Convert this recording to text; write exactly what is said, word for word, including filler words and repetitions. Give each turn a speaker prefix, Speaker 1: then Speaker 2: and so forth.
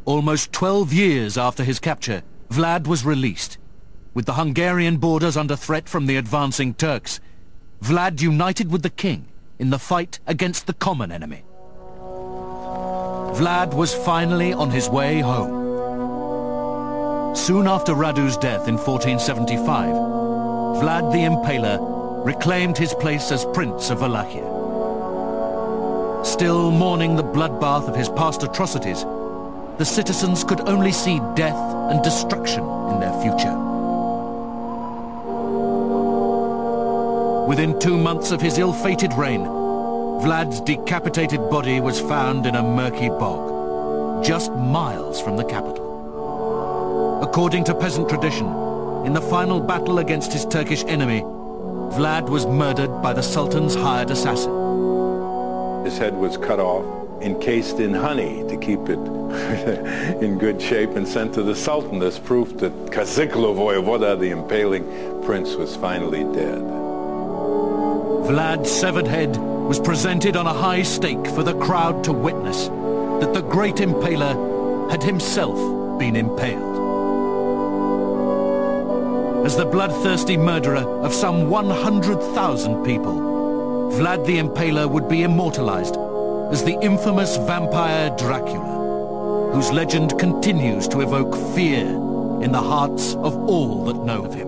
Speaker 1: Almost twelve years after his capture, Vlad was released. With the Hungarian borders under threat from the advancing Turks, Vlad united with the king in the fight against the common enemy. Vlad was finally on his way home. Soon after Radu's death in fourteen seventy-five, Vlad the Impaler reclaimed his place as Prince of Wallachia. Still mourning the bloodbath of his past atrocities, the citizens could only see death and destruction in their future. Within two months of his ill-fated reign, Vlad's decapitated body was found in a murky bog, just miles from the capital. According to peasant tradition, in the final battle against his Turkish enemy, Vlad was murdered by the Sultan's hired assassin.
Speaker 2: His head was cut off, encased in honey to keep it in good shape, and sent to the Sultan as proof that Kaziklo Voyevoda, the impaling prince, was finally dead.
Speaker 1: Vlad's severed head was presented on a high stake for the crowd to witness that the great impaler had himself been impaled. As the bloodthirsty murderer of some one hundred thousand people, Vlad the Impaler would be immortalized as the infamous vampire Dracula, whose legend continues to evoke fear in the hearts of all that know of him.